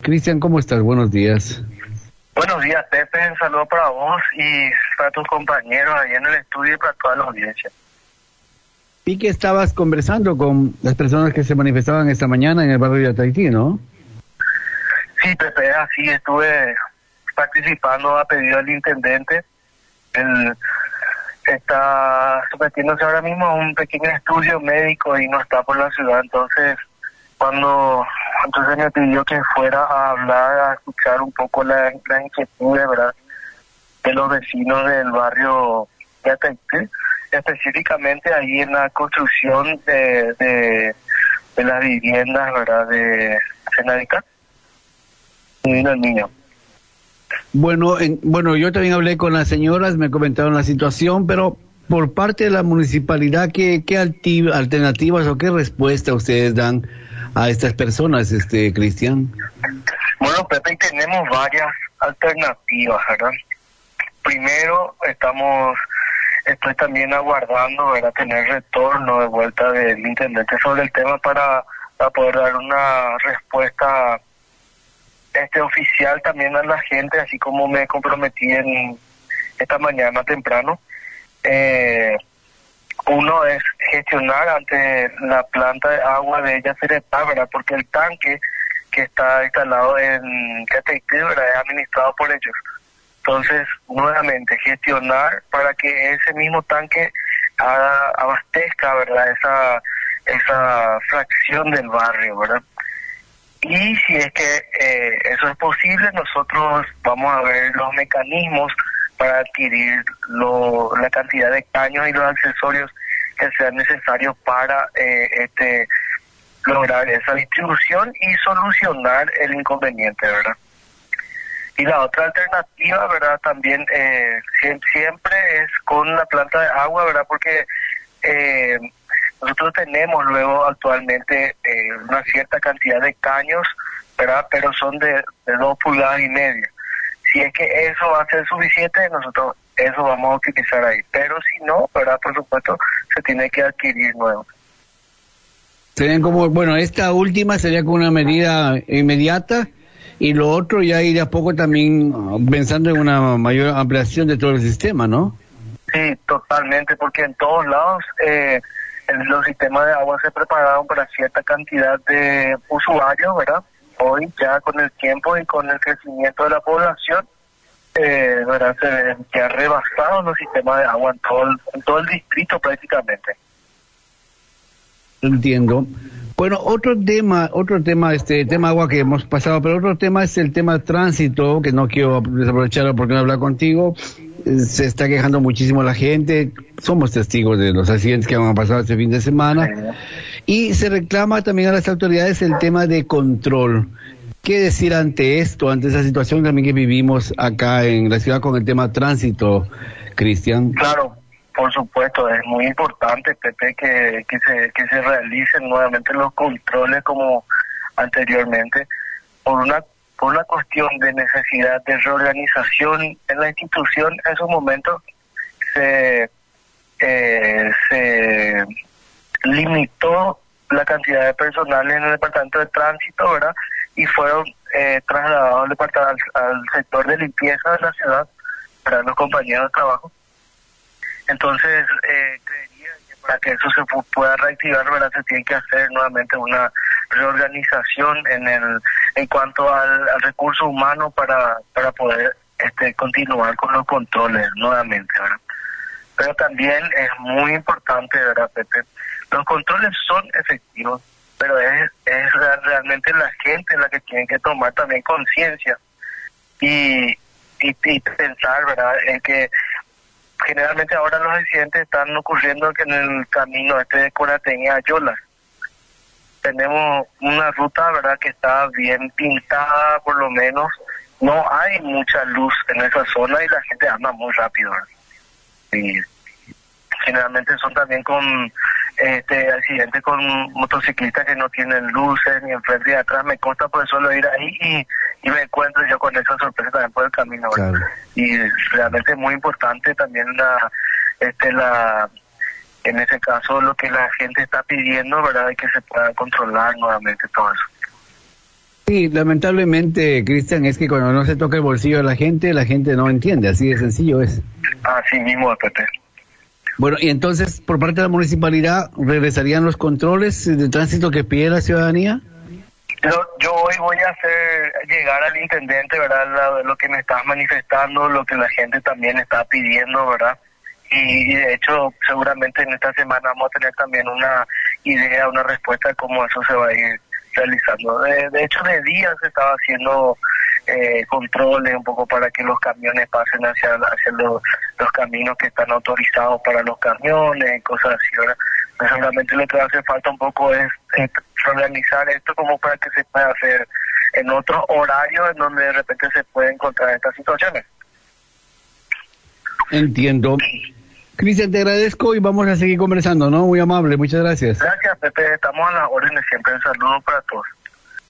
Cristian, ¿cómo estás? Buenos días. Buenos días, Pepe. Un saludo para vos y para tus compañeros ahí en el estudio y para toda la audiencia. Vi que estabas conversando con las personas que se manifestaban esta mañana en el barrio de Ataití, ¿no? Sí, Pepe, así estuve participando a pedido del intendente. Él está sometiéndose ahora mismo a un pequeño estudio médico y no está por la ciudad, entonces me pidió que fuera a hablar, a escuchar un poco la inquietud, ¿verdad?, de los vecinos del barrio de Ataití, específicamente ahí en la construcción de las viviendas, ¿verdad?, de Senadica. Y vino el niño. Bueno, yo también hablé con las señoras, me comentaron la situación, pero por parte de la municipalidad, ¿qué alternativas o qué respuesta ustedes dan a estas personas, Cristian? Bueno, Pepe, tenemos varias alternativas, ¿verdad? Primero, estoy también aguardando, ¿verdad?, tener retorno de vuelta del intendente sobre el tema para poder dar una respuesta oficial también a la gente, así como me comprometí en esta mañana temprano. Uno es gestionar ante la planta de agua de Yacyretá, ¿verdad?, porque el tanque que está instalado en Ataití, ¿verdad?, es administrado por ellos. Entonces, nuevamente, gestionar para que ese mismo tanque abastezca, ¿verdad?, esa fracción del barrio, ¿verdad? Y si es que eso es posible, nosotros vamos a ver los mecanismos para adquirir la cantidad de caños y los accesorios que sean necesarios para lograr esa distribución y solucionar el inconveniente, ¿verdad? Y la otra alternativa, ¿verdad?, también siempre es con la planta de agua, ¿verdad?, porque nosotros tenemos luego actualmente una cierta cantidad de caños, ¿verdad?, pero son de 2,5 pulgadas. Si es que eso va a ser suficiente, nosotros eso vamos a utilizar ahí. Pero si no, ¿verdad?, por supuesto, se tiene que adquirir nuevo. Serían esta última sería con una medida inmediata, y lo otro ya ir a poco también pensando en una mayor ampliación de todo el sistema, ¿no? Sí, totalmente, porque en todos lados los sistemas de agua se prepararon para cierta cantidad de usuarios, ¿verdad? Hoy ya con el tiempo y con el crecimiento de la población, ¿verdad?, se ya rebasaron los sistemas de agua en todo el distrito prácticamente. Entiendo. Bueno, otro tema, tema agua que hemos pasado, pero otro tema es el tema tránsito, que no quiero desaprovechar la oportunidad de hablar contigo. Se está quejando muchísimo la gente, somos testigos de los accidentes que han pasado este fin de semana, y se reclama también a las autoridades el tema de control. ¿Qué decir ante esto, ante esa situación también que vivimos acá en la ciudad con el tema tránsito, Cristian? Claro, por supuesto, es muy importante, Pepe, que se realicen nuevamente los controles como anteriormente, por una cuestión de necesidad de reorganización en la institución. En esos momentos se limitó la cantidad de personal en el departamento de tránsito, ¿verdad?, y fueron trasladados al sector de limpieza de la ciudad para los compañeros de trabajo. Entonces, creería que para que eso se pueda reactivar, ¿verdad?, se tiene que hacer nuevamente una reorganización en cuanto al recurso humano para poder continuar con los controles nuevamente, ¿verdad? Pero también es muy importante, ¿verdad, Pepe? Los controles son efectivos, pero es realmente la gente la que tiene que tomar también conciencia y pensar, ¿verdad?, en que generalmente ahora los accidentes están ocurriendo en el camino de Corateña a Yolas. Tenemos una ruta, ¿verdad?, que está bien pintada, por lo menos no hay mucha luz en esa zona y la gente anda muy rápido, ¿verdad? Y generalmente son también con accidentes con motociclistas que no tienen luces ni enfrente ni atrás. Me consta por solo ir ahí y me encuentro yo con esa sorpresa también por el camino, ¿verdad? Claro. Y realmente es muy importante también en ese caso lo que la gente está pidiendo, ¿verdad?, y que se pueda controlar nuevamente todo eso. Sí, lamentablemente, Cristian, es que cuando no se toca el bolsillo de la gente no entiende, así de sencillo es. Así mismo, Pepe. Bueno, y entonces, por parte de la municipalidad, ¿regresarían los controles de tránsito que pide la ciudadanía? Yo hoy voy a hacer llegar al intendente, ¿verdad? Lo que me estás manifestando, lo que la gente también está pidiendo, ¿verdad? Y de hecho, seguramente en esta semana vamos a tener también una idea, una respuesta de cómo eso se va a ir realizando. De hecho, de día se estaba haciendo controles un poco para que los camiones pasen hacia los caminos que están autorizados para los camiones, cosas así, ¿verdad? Pues seguramente lo que hace falta un poco es organizar esto como para que se pueda hacer en otros horarios en donde de repente se pueden encontrar estas situaciones. Entiendo. Cristian, te agradezco y vamos a seguir conversando, ¿no? Muy amable, muchas gracias. Gracias, Pepe. Estamos a las órdenes siempre. Un saludo para todos.